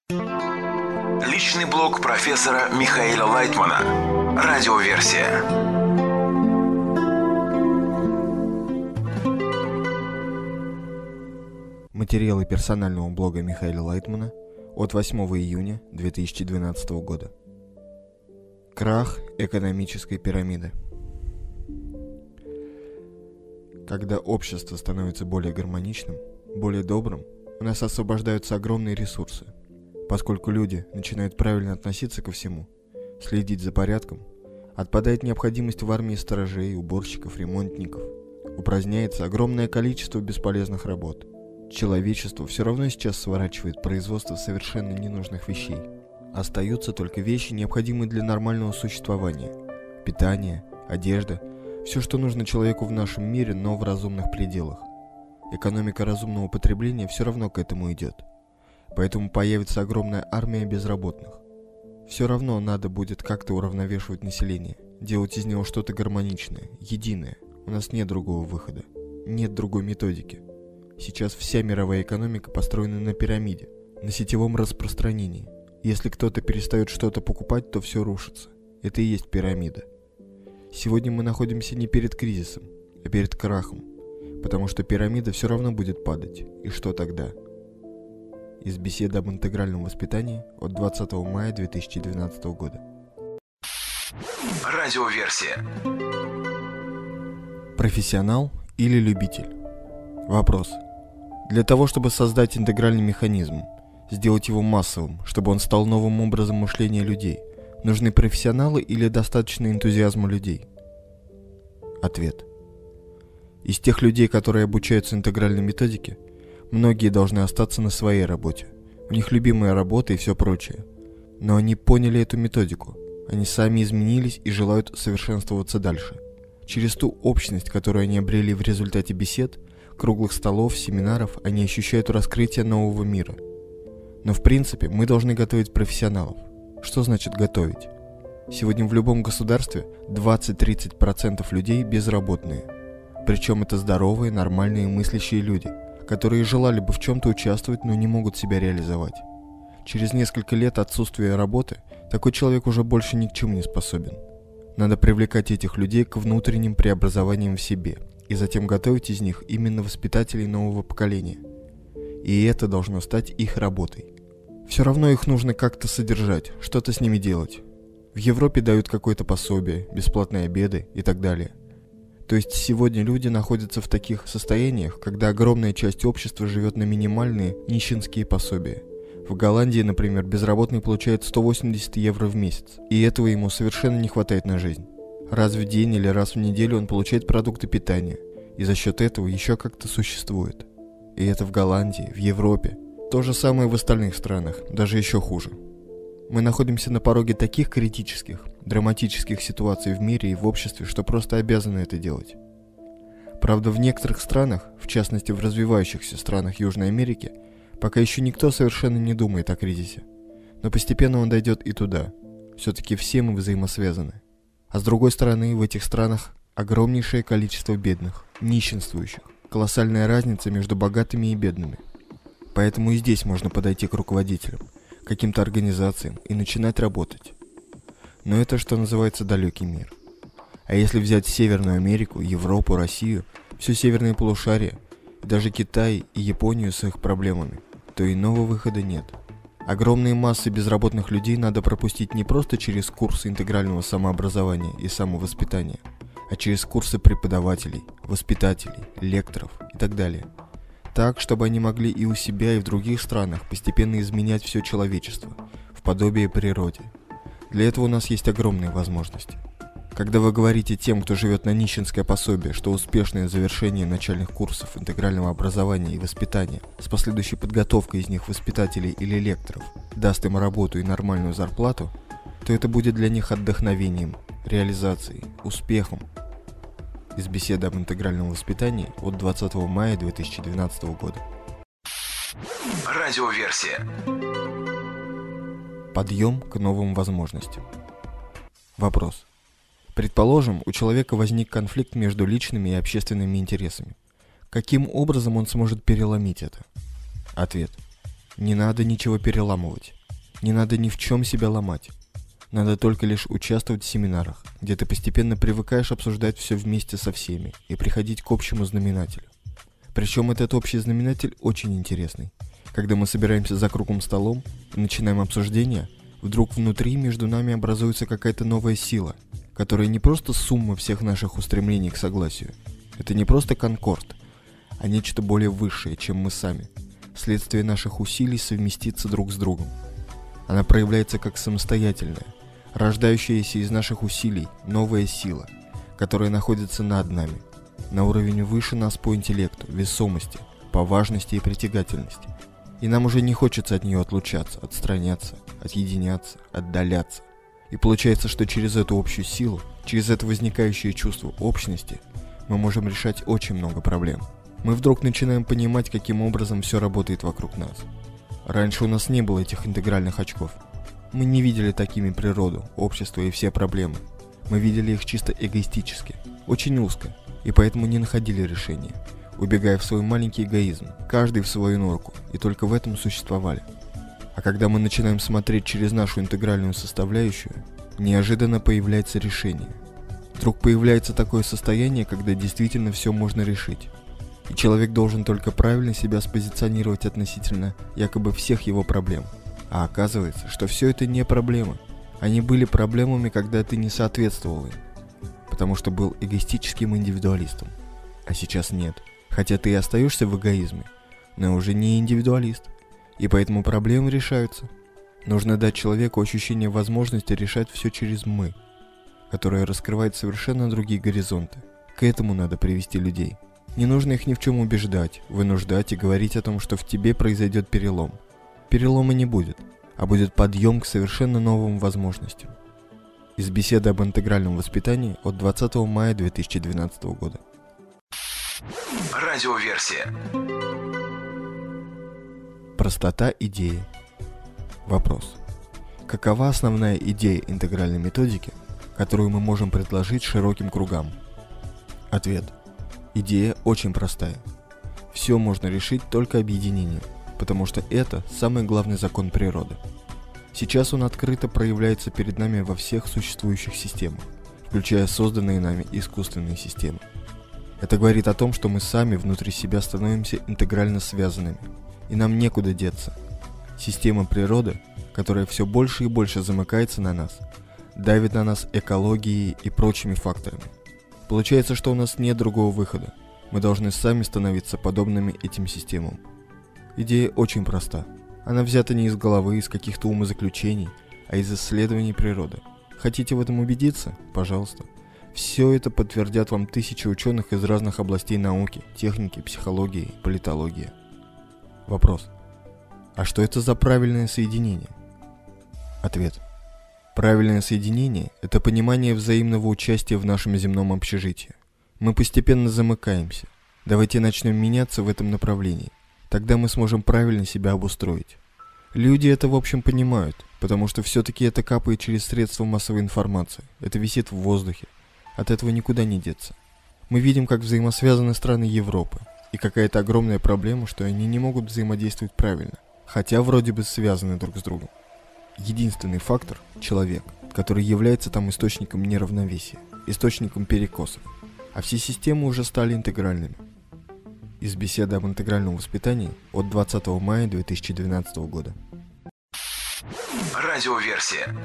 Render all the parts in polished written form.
Личный блог профессора Михаила Лайтмана. Радиоверсия. Материалы персонального блога Михаила Лайтмана от 8 июня 2012 года. Крах экономической пирамиды. Когда общество становится более гармоничным, более добрым, у нас освобождаются огромные ресурсы. Поскольку люди начинают правильно относиться ко всему, следить за порядком, отпадает необходимость в армии сторожей, уборщиков, ремонтников. Упраздняется огромное количество бесполезных работ. Человечество все равно сейчас сворачивает производство совершенно ненужных вещей. Остаются только вещи, необходимые для нормального существования. Питание, одежда, все, что нужно человеку в нашем мире, но в разумных пределах. Экономика разумного потребления все равно к этому идет. Поэтому появится огромная армия безработных. Все равно надо будет как-то уравновешивать население, делать из него что-то гармоничное, единое. У нас нет другого выхода, нет другой методики. Сейчас вся мировая экономика построена на пирамиде, на сетевом распространении. Если кто-то перестает что-то покупать, то все рушится. Это и есть пирамида. Сегодня мы находимся не перед кризисом, а перед крахом, потому что пирамида все равно будет падать. И что тогда? Из беседы об интегральном воспитании от 20 мая 2012 года. Радиоверсия. Профессионал или любитель? Вопрос. Для того, чтобы создать интегральный механизм, сделать его массовым, чтобы он стал новым образом мышления людей, нужны профессионалы или достаточно энтузиазма людей? Ответ. Из тех людей, которые обучаются интегральной методике, многие должны остаться на своей работе. У них любимая работа и все прочее. Но они поняли эту методику. Они сами изменились и желают совершенствоваться дальше. Через ту общность, которую они обрели в результате бесед, круглых столов, семинаров, они ощущают раскрытие нового мира. Но в принципе мы должны готовить профессионалов. Что значит готовить? Сегодня в любом государстве 20-30% людей безработные. Причем это здоровые, нормальные, мыслящие люди, которые желали бы в чем-то участвовать, но не могут себя реализовать. Через несколько лет отсутствия работы такой человек уже больше ни к чему не способен. Надо привлекать этих людей к внутренним преобразованиям в себе и затем готовить из них именно воспитателей нового поколения. И это должно стать их работой. Все равно их нужно как-то содержать, что-то с ними делать. В Европе дают какое-то пособие, бесплатные обеды и так далее. То есть сегодня люди находятся в таких состояниях, когда огромная часть общества живет на минимальные нищенские пособия. В Голландии, например, безработный получает 180 евро в месяц, и этого ему совершенно не хватает на жизнь. Раз в день или раз в неделю он получает продукты питания, и за счет этого еще как-то существует. И это в Голландии, в Европе. То же самое в остальных странах, даже еще хуже. Мы находимся на пороге таких критических, драматических ситуаций в мире и в обществе, что просто обязаны это делать. Правда, в некоторых странах, в частности в развивающихся странах Южной Америки, пока еще никто совершенно не думает о кризисе. Но постепенно он дойдет и туда. Все-таки все мы взаимосвязаны. А с другой стороны, в этих странах огромнейшее количество бедных, нищенствующих, колоссальная разница между богатыми и бедными. Поэтому и здесь можно подойти к руководителям, каким-то организациям и начинать работать. Но это, что называется, далекий мир. А если взять Северную Америку, Европу, Россию, все северное полушарие, и даже Китай и Японию с их проблемами, то иного выхода нет. Огромные массы безработных людей надо пропустить не просто через курсы интегрального самообразования и самовоспитания, а через курсы преподавателей, воспитателей, лекторов и так далее. Так, чтобы они могли и у себя, и в других странах постепенно изменять все человечество в подобие природе. Для этого у нас есть огромные возможности. Когда вы говорите тем, кто живет на нищенское пособие, что успешное завершение начальных курсов интегрального образования и воспитания с последующей подготовкой из них воспитателей или лекторов даст им работу и нормальную зарплату, то это будет для них вдохновением, реализацией, успехом. Из беседы об интегральном воспитании от 20 мая 2012 года. Радиоверсия. Подъем к новым возможностям. Вопрос. Предположим, у человека возник конфликт между личными и общественными интересами. Каким образом он сможет переломить это? Ответ. Не надо ничего переламывать. Не надо ни в чем себя ломать. Надо только лишь участвовать в семинарах, где ты постепенно привыкаешь обсуждать все вместе со всеми и приходить к общему знаменателю. Причем этот общий знаменатель очень интересный. Когда мы собираемся за круглым столом и начинаем обсуждение, вдруг внутри между нами образуется какая-то новая сила, которая не просто сумма всех наших устремлений к согласию. Это не просто конкорд, а нечто более высшее, чем мы сами, вследствие наших усилий совместиться друг с другом. Она проявляется как самостоятельная, рождающаяся из наших усилий новая сила, которая находится над нами, на уровень выше нас по интеллекту, весомости, по важности и притягательности. И нам уже не хочется от нее отлучаться, отстраняться, отъединяться, отдаляться. И получается, что через эту общую силу, через это возникающее чувство общности, мы можем решать очень много проблем. Мы вдруг начинаем понимать, каким образом все работает вокруг нас. Раньше у нас не было этих интегральных очков. Мы не видели такими природу, общество и все проблемы. Мы видели их чисто эгоистически, очень узко, и поэтому не находили решения, убегая в свой маленький эгоизм, каждый в свою норку, и только в этом существовали. А когда мы начинаем смотреть через нашу интегральную составляющую, неожиданно появляется решение. Вдруг появляется такое состояние, когда действительно все можно решить. И человек должен только правильно себя спозиционировать относительно якобы всех его проблем. А оказывается, что все это не проблемы. Они были проблемами, когда ты не соответствовал им, потому что был эгоистическим индивидуалистом. А сейчас нет. Хотя ты и остаешься в эгоизме, но уже не индивидуалист. И поэтому проблемы решаются. Нужно дать человеку ощущение возможности решать все через «мы», которое раскрывает совершенно другие горизонты. К этому надо привести людей. Не нужно их ни в чем убеждать, вынуждать и говорить о том, что в тебе произойдет перелом. Перелома не будет, а будет подъем к совершенно новым возможностям. Из беседы об интегральном воспитании от 20 мая 2012 года. Радиоверсия. Простота идеи. Вопрос. Какова основная идея интегральной методики, которую мы можем предложить широким кругам? Ответ. Идея очень простая. Все можно решить только объединением, потому что это самый главный закон природы. Сейчас он открыто проявляется перед нами во всех существующих системах, включая созданные нами искусственные системы. Это говорит о том, что мы сами внутри себя становимся интегрально связанными, и нам некуда деться. Система природы, которая все больше и больше замыкается на нас, давит на нас экологией и прочими факторами. Получается, что у нас нет другого выхода. Мы должны сами становиться подобными этим системам. Идея очень проста. Она взята не из головы, из каких-то умозаключений, а из исследований природы. Хотите в этом убедиться? Пожалуйста. Все это подтвердят вам тысячи ученых из разных областей науки, техники, психологии, политологии. Вопрос. А что это за правильное соединение? Ответ. Правильное соединение – это понимание взаимного участия в нашем земном общежитии. Мы постепенно замыкаемся. Давайте начнем меняться в этом направлении. Тогда мы сможем правильно себя обустроить. Люди это в общем понимают, потому что все-таки это капает через средства массовой информации. Это висит в воздухе. От этого никуда не деться. Мы видим, как взаимосвязаны страны Европы. И какая-то огромная проблема, что они не могут взаимодействовать правильно, хотя вроде бы связаны друг с другом. Единственный фактор – человек, который является там источником неравновесия, источником перекосов, а все системы уже стали интегральными. Из беседы об интегральном воспитании от 20 мая 2012 года. Радиоверсия.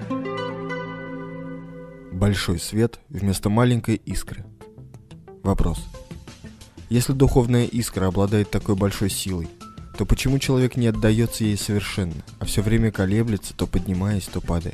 Большой свет вместо маленькой искры. Вопрос. Если духовная искра обладает такой большой силой, то почему человек не отдается ей совершенно, а все время колеблется, то поднимаясь, то падая?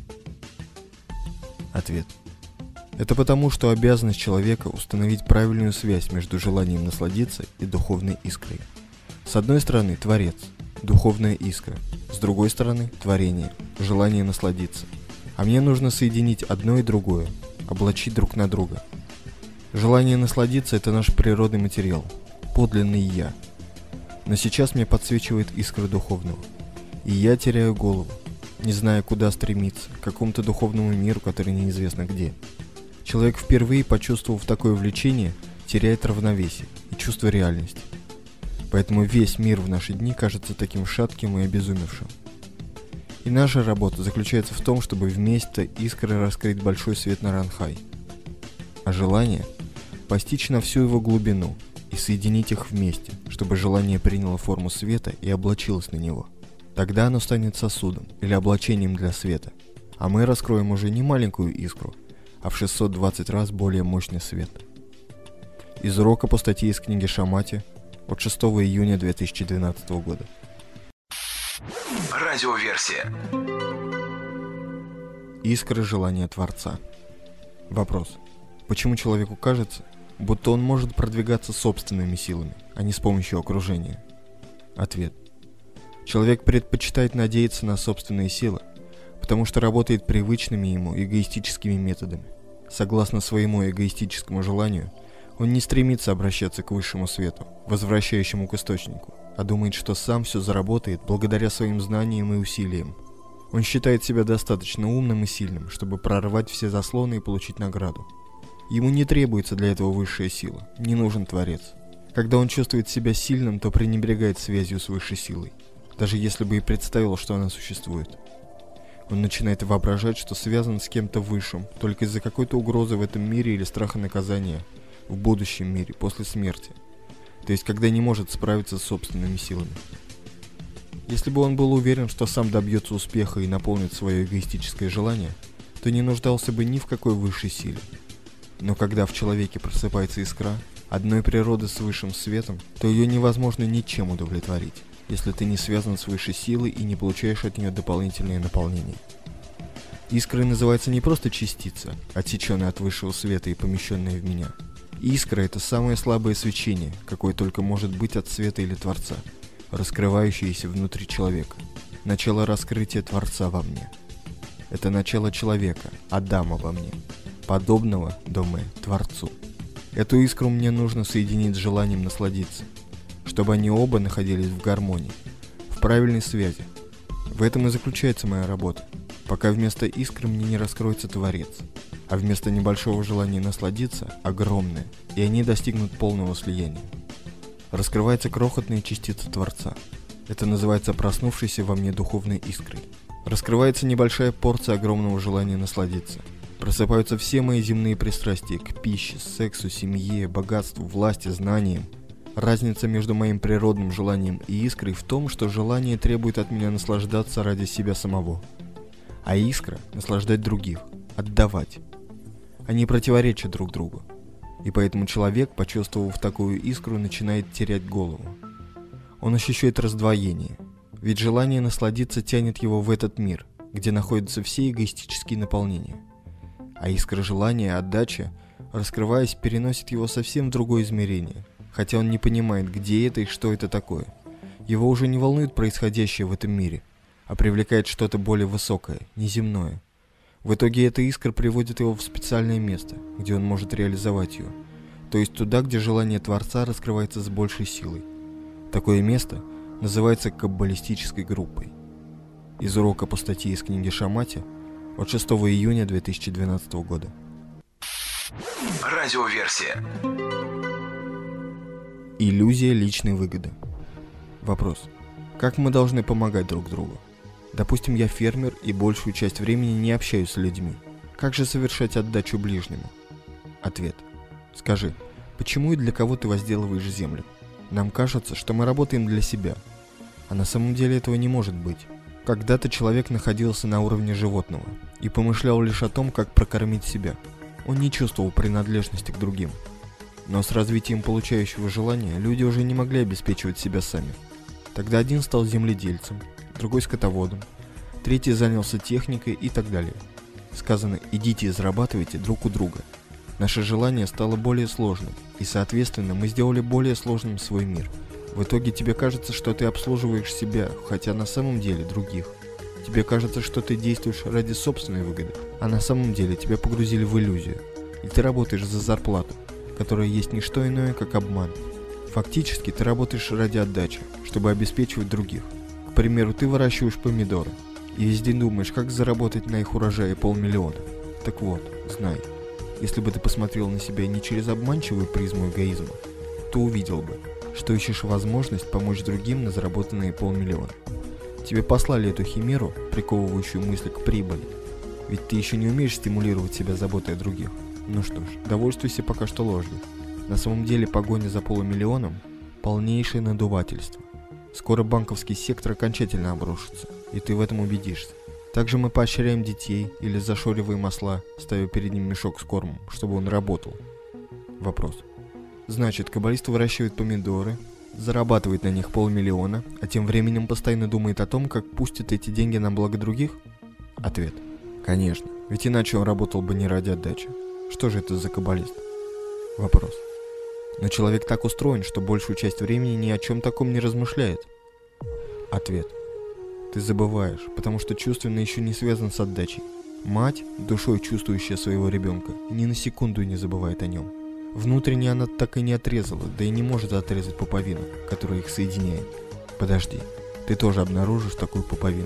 Ответ. Это потому, что обязанность человека установить правильную связь между желанием насладиться и духовной искрой. С одной стороны, Творец, духовная искра, с другой стороны, творение, желание насладиться. А мне нужно соединить одно и другое, облачить друг на друга. Желание насладиться – это наш природный материал, подлинный «я». Но сейчас мне подсвечивает искра духовного, и я теряю голову, не зная, куда стремиться, к какому-то духовному миру, который неизвестно где. Человек, впервые почувствовав такое влечение, теряет равновесие и чувство реальности. Поэтому весь мир в наши дни кажется таким шатким и обезумевшим. И наша работа заключается в том, чтобы вместе искры раскрыть большой свет на Ранхай. А желание – постичь на всю его глубину и соединить их вместе, чтобы желание приняло форму света и облачилось на него. Тогда оно станет сосудом или облачением для света, а мы раскроем уже не маленькую искру, а в 620 раз более мощный свет. Из урока по статье из книги Шамати от 6 июня 2012 года. Радиоверсия. Искра желания Творца. Вопрос. Почему человеку кажется, будто он может продвигаться собственными силами, а не с помощью окружения? Ответ. Человек предпочитает надеяться на собственные силы, потому что работает привычными ему эгоистическими методами. Согласно своему эгоистическому желанию, он не стремится обращаться к высшему свету, возвращающему к источнику, а думает, что сам все заработает благодаря своим знаниям и усилиям. Он считает себя достаточно умным и сильным, чтобы прорвать все заслоны и получить награду. Ему не требуется для этого высшая сила, не нужен Творец. Когда он чувствует себя сильным, то пренебрегает связью с высшей силой, даже если бы и представил, что она существует. Он начинает воображать, что связан с кем-то высшим, только из-за какой-то угрозы в этом мире или страха наказания в будущем мире, после смерти. То есть, когда не может справиться с собственными силами. Если бы он был уверен, что сам добьется успеха и наполнит свое эгоистическое желание, то не нуждался бы ни в какой высшей силе. Но когда в человеке просыпается искра, одной природы с высшим светом, то ее невозможно ничем удовлетворить, если ты не связан с высшей силой и не получаешь от нее дополнительное наполнение. Искрой называется не просто частица, отсеченная от высшего света и помещенная в меня. Искра – это самое слабое свечение, какое только может быть от света или Творца, раскрывающееся внутри человека. Начало раскрытия Творца во мне. Это начало человека, Адама во мне, подобного, думаю, Творцу. Эту искру мне нужно соединить с желанием насладиться, чтобы они оба находились в гармонии, в правильной связи. В этом и заключается моя работа, пока вместо искры мне не раскроется Творец, а вместо небольшого желания насладиться – огромное, и они достигнут полного слияния. Раскрывается крохотная частица Творца. Это называется проснувшейся во мне духовной искрой. Раскрывается небольшая порция огромного желания насладиться. Просыпаются все мои земные пристрастия к пище, сексу, семье, богатству, власти, знаниям. Разница между моим природным желанием и искрой в том, что желание требует от меня наслаждаться ради себя самого, а искра – наслаждать других, отдавать. Они противоречат друг другу, и поэтому человек, почувствовав такую искру, начинает терять голову. Он ощущает раздвоение, ведь желание насладиться тянет его в этот мир, где находятся все эгоистические наполнения. А искра желания, отдача, раскрываясь, переносит его совсем в другое измерение, хотя он не понимает, где это и что это такое. Его уже не волнует происходящее в этом мире, а привлекает что-то более высокое, неземное. В итоге эта искра приводит его в специальное место, где он может реализовать ее, то есть туда, где желание Творца раскрывается с большей силой. Такое место называется каббалистической группой. Из урока по статье из книги Шамати от 6 июня 2012 года. Радиоверсия. Иллюзия личной выгоды. Вопрос. Как мы должны помогать друг другу? Допустим, я фермер и большую часть времени не общаюсь с людьми. Как же совершать отдачу ближнему? Ответ. Скажи, почему и для кого ты возделываешь землю? Нам кажется, что мы работаем для себя, а на самом деле этого не может быть. Когда-то человек находился на уровне животного и помышлял лишь о том, как прокормить себя. Он не чувствовал принадлежности к другим. Но с развитием получающего желания люди уже не могли обеспечивать себя сами. Тогда один стал земледельцем, другой скотоводом, третий занялся техникой и так далее. Сказано «идите и зарабатывайте друг у друга». Наше желание стало более сложным, и, соответственно, мы сделали более сложным свой мир. В итоге тебе кажется, что ты обслуживаешь себя, хотя на самом деле других. Тебе кажется, что ты действуешь ради собственной выгоды, а на самом деле тебя погрузили в иллюзию, и ты работаешь за зарплату, которая есть не что иное, как обман. Фактически ты работаешь ради отдачи, чтобы обеспечивать других. К примеру, ты выращиваешь помидоры, и весь день думаешь, как заработать на их урожае 500 000. Так вот, знай, если бы ты посмотрел на себя не через обманчивую призму эгоизма, то увидел бы, что ищешь возможность помочь другим на заработанные 500 000. Тебе послали эту химеру, приковывающую мысли к прибыли. Ведь ты еще не умеешь стимулировать себя заботой о других. Ну что ж, довольствуйся пока что ложью. На самом деле погоня за 500 000 – полнейшее надувательство. Скоро банковский сектор окончательно обрушится, и ты в этом убедишься. Также мы поощряем детей или зашориваем осла, ставя перед ним мешок с кормом, чтобы он работал. Вопрос. Значит, каббалист выращивает помидоры, зарабатывает на них 500 000, а тем временем постоянно думает о том, как пустит эти деньги на благо других? Ответ. Конечно, ведь иначе он работал бы не ради отдачи. Что же это за каббалист? Вопрос. Но человек так устроен, что большую часть времени ни о чем таком не размышляет. Ответ. Ты забываешь, потому что чувственно еще не связан с отдачей. Мать, душой чувствующая своего ребенка, ни на секунду не забывает о нем. Внутренне она так и не отрезала, да и не может отрезать пуповину, которая их соединяет. Подожди, ты тоже обнаружишь такую пуповину.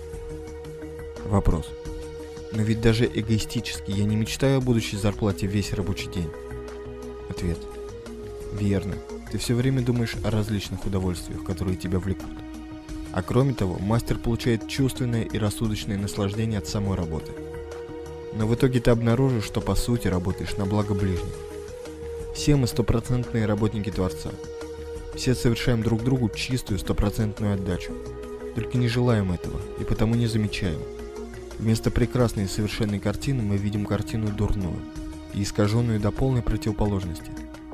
Вопрос. Но ведь даже эгоистически я не мечтаю о будущей зарплате весь рабочий день. Ответ. Верно. Ты все время думаешь о различных удовольствиях, которые тебя влекут. А кроме того, мастер получает чувственное и рассудочное наслаждение от самой работы. Но в итоге ты обнаружишь, что по сути работаешь на благо ближних. Все мы стопроцентные работники Творца. Все совершаем друг другу чистую стопроцентную отдачу. Только не желаем этого и потому не замечаем. Вместо прекрасной и совершенной картины мы видим картину дурную и искаженную до полной противоположности.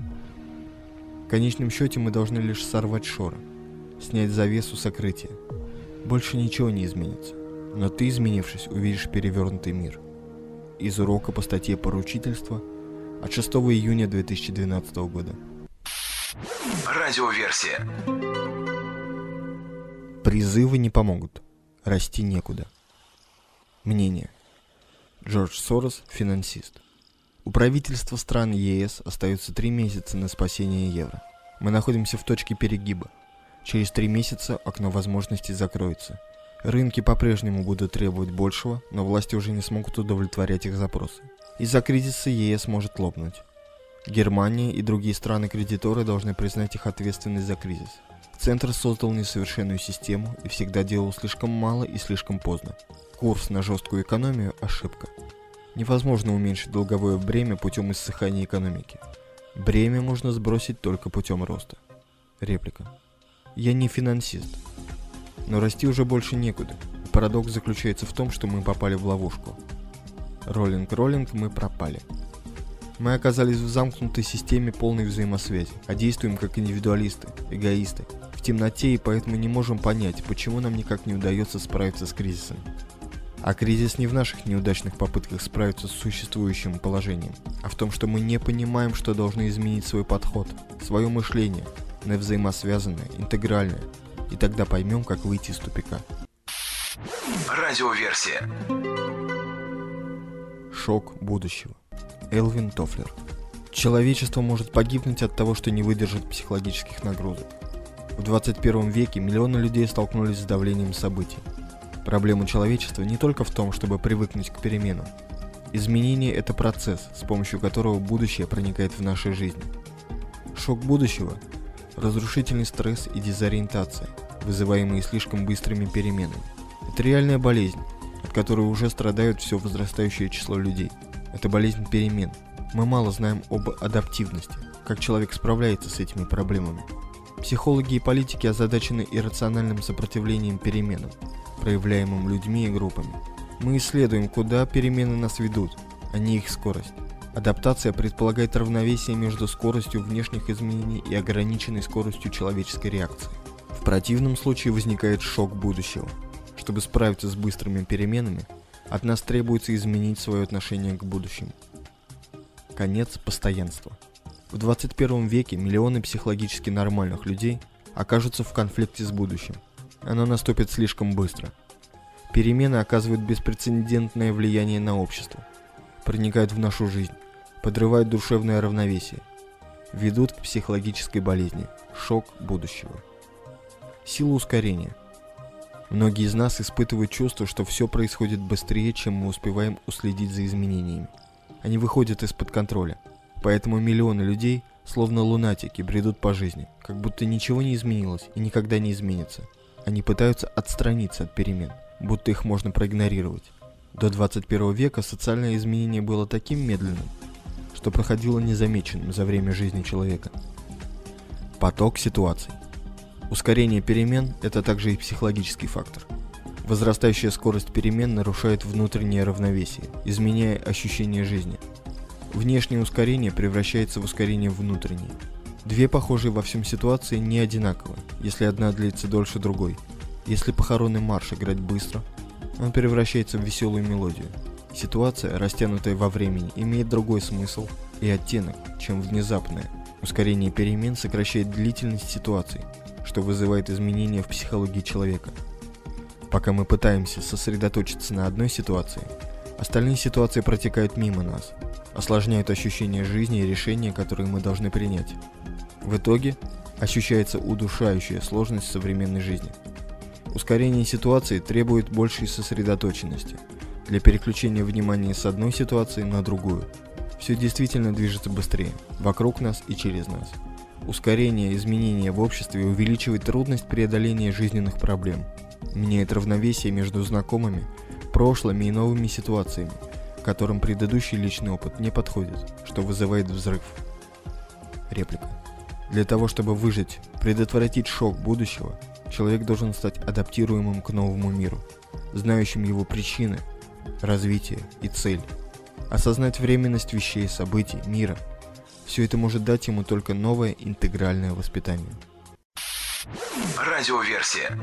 В конечном счете мы должны лишь сорвать шоры, снять завесу сокрытия. Больше ничего не изменится, но ты, изменившись, увидишь перевернутый мир. Из урока по статье «Поручительство» от 6 июня 2012 года. Радиоверсия. Призывы не помогут. Расти некуда. Мнение. Джордж Сорос, финансист. У правительства стран ЕС остается 3 месяца на спасение евро. Мы находимся в точке перегиба. Через 3 месяца окно возможностей закроется. Рынки по-прежнему будут требовать большего, но власти уже не смогут удовлетворять их запросы. Из-за кризиса ЕС может лопнуть. Германия и другие страны-кредиторы должны признать их ответственность за кризис. Центр создал несовершенную систему и всегда делал слишком мало и слишком поздно. Курс на жесткую экономию – ошибка. Невозможно уменьшить долговое бремя путем иссыхания экономики. Бремя можно сбросить только путем роста. Реплика. Я не финансист. Но расти уже больше некуда. Парадокс заключается в том, что мы попали в ловушку. Роллинг, мы пропали. Мы оказались в замкнутой системе полной взаимосвязи, а действуем как индивидуалисты, эгоисты, в темноте, и поэтому не можем понять, почему нам никак не удается справиться с кризисом. А кризис не в наших неудачных попытках справиться с существующим положением, а в том, что мы не понимаем, что должны изменить свой подход, свое мышление на взаимосвязанное, интегральное, и тогда поймем, как выйти из тупика. Радиоверсия. Шок будущего. Элвин Тофлер. Человечество может погибнуть от того, что не выдержит психологических нагрузок. В 21 веке миллионы людей столкнулись с давлением событий. Проблема человечества не только в том, чтобы привыкнуть к переменам. Изменение – это процесс, с помощью которого будущее проникает в нашу жизнь. Шок будущего – разрушительный стресс и дезориентация, вызываемые слишком быстрыми переменами. Это реальная болезнь, от которой уже страдает все возрастающее число людей. Это болезнь перемен. Мы мало знаем об адаптивности, как человек справляется с этими проблемами. Психологи и политики озадачены иррациональным сопротивлением переменам, проявляемым людьми и группами. Мы исследуем, куда перемены нас ведут, а не их скорость. Адаптация предполагает равновесие между скоростью внешних изменений и ограниченной скоростью человеческой реакции. В противном случае возникает шок будущего. Чтобы справиться с быстрыми переменами, от нас требуется изменить свое отношение к будущему. Конец постоянства. В 21 веке миллионы психологически нормальных людей окажутся в конфликте с будущим. Оно наступит слишком быстро. Перемены оказывают беспрецедентное влияние на общество, проникают в нашу жизнь, подрывают душевное равновесие, ведут к психологической болезни, шок будущего. Сила ускорения. Многие из нас испытывают чувство, что все происходит быстрее, чем мы успеваем уследить за изменениями. Они выходят из-под контроля, поэтому миллионы людей словно лунатики, бредут по жизни, как будто ничего не изменилось и никогда не изменится. Они пытаются отстраниться от перемен, будто их можно проигнорировать. До 21 века социальное изменение было таким медленным, что проходило незамеченным за время жизни человека. Поток ситуаций. Ускорение перемен – это также и психологический фактор. Возрастающая скорость перемен нарушает внутреннее равновесие, изменяя ощущение жизни. Внешнее ускорение превращается в ускорение внутреннее. Две похожие во всем ситуации не одинаковы, если одна длится дольше другой. Если похоронный марш играть быстро, он превращается в веселую мелодию. Ситуация, растянутая во времени, имеет другой смысл и оттенок, чем внезапное. Ускорение перемен сокращает длительность ситуаций, что вызывает изменения в психологии человека. Пока мы пытаемся сосредоточиться на одной ситуации, остальные ситуации протекают мимо нас, осложняют ощущение жизни и решения, которые мы должны принять. В итоге ощущается удушающая сложность современной жизни. Ускорение ситуации требует большей сосредоточенности для переключения внимания с одной ситуации на другую. Все действительно движется быстрее, вокруг нас и через нас. Ускорение изменения в обществе увеличивает трудность преодоления жизненных проблем, меняет равновесие между знакомыми, прошлыми и новыми ситуациями, которым предыдущий личный опыт не подходит, что вызывает взрыв. Реплика. Для того, чтобы выжить, предотвратить шок будущего, человек должен стать адаптируемым к новому миру, знающим его причины, развитие и цель, осознать временность вещей, событий, мира. Все это может дать ему только новое интегральное воспитание. Радиоверсия.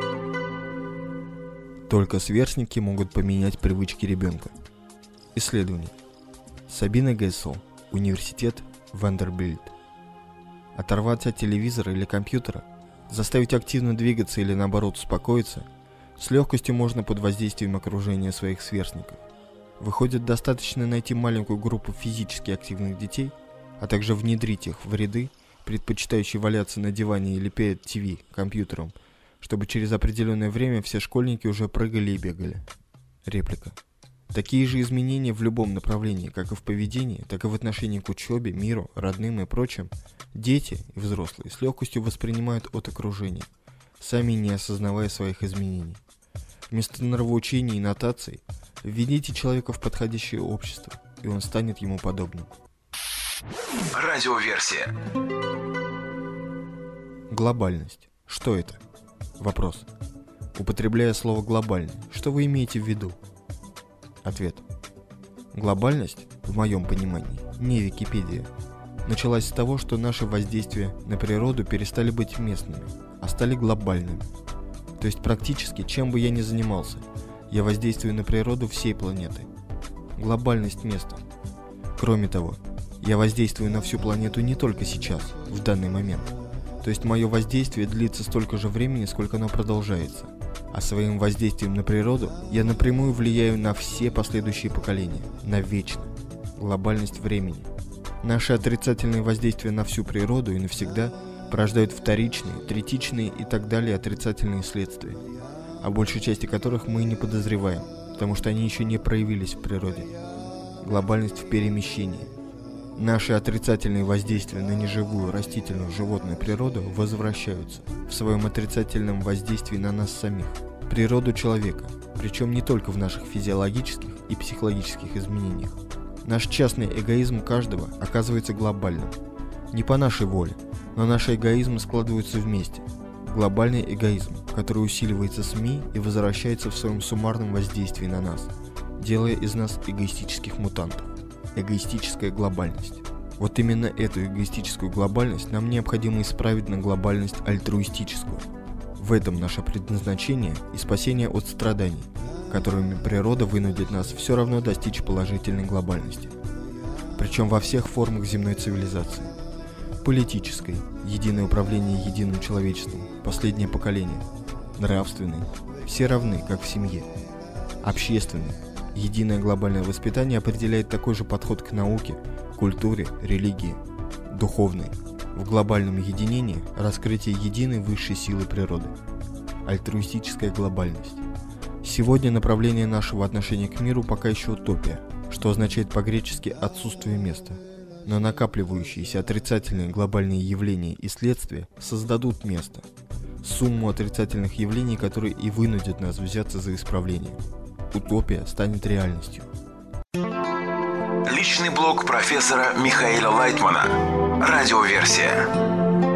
Только сверстники могут поменять привычки ребенка. Исследование. Сабина Гессел, Университет Вандербильт. Оторваться от телевизора или компьютера, заставить активно двигаться или наоборот успокоиться, с легкостью можно под воздействием окружения своих сверстников. Выходит, достаточно найти маленькую группу физически активных детей, а также внедрить их в ряды, предпочитающие валяться на диване или перед ТВ, компьютером, чтобы через определенное время все школьники уже прыгали и бегали. Реплика. Такие же изменения в любом направлении, как и в поведении, так и в отношении к учебе, миру, родным и прочим, дети и взрослые с легкостью воспринимают от окружения, сами не осознавая своих изменений. Вместо нравоучений и нотаций введите человека в подходящее общество, и он станет ему подобным. Радиоверсия. Глобальность. Что это? Вопрос. Употребляя слово «глобальный», что вы имеете в виду? Ответ. Глобальность, в моем понимании, не Википедия, началась с того, что наши воздействия на природу перестали быть местными, а стали глобальными. То есть практически, чем бы я ни занимался, я воздействую на природу всей планеты. Глобальность места. Кроме того, я воздействую на всю планету не только сейчас, в данный момент. То есть мое воздействие длится столько же времени, сколько оно продолжается. А своим воздействием на природу я напрямую влияю на все последующие поколения, навечно. Глобальность времени. Наши отрицательные воздействия на всю природу и навсегда порождают вторичные, третичные и так далее отрицательные следствия, о большей части которых мы не подозреваем, потому что они еще не проявились в природе. Глобальность в перемещении. Наши отрицательные воздействия на неживую, растительную, животную природу возвращаются в своем отрицательном воздействии на нас самих, природу человека, причем не только в наших физиологических и психологических изменениях. Наш частный эгоизм каждого оказывается глобальным. Не по нашей воле, но наши эгоизмы складываются вместе. Глобальный эгоизм, который усиливается СМИ и возвращается в своем суммарном воздействии на нас, делая из нас эгоистических мутантов. Эгоистическая глобальность. Вот именно эту эгоистическую глобальность нам необходимо исправить на глобальность альтруистическую. В этом наше предназначение и спасение от страданий, которыми природа вынудит нас все равно достичь положительной глобальности. Причем во всех формах земной цивилизации. Политической, единое управление единым человечеством, последнее поколение. Нравственной, все равны, как в семье. Общественной, единое глобальное воспитание определяет такой же подход к науке, культуре, религии. Духовной, в глобальном единении раскрытие единой высшей силы природы. Альтруистическая глобальность. Сегодня направление нашего отношения к миру пока еще утопия, что означает по-гречески «отсутствие места». Но накапливающиеся отрицательные глобальные явления и следствия создадут место, сумму отрицательных явлений, которые и вынудят нас взяться за исправление. Утопия станет реальностью. Личный блог профессора Михаила Лайтмана. Радиоверсия.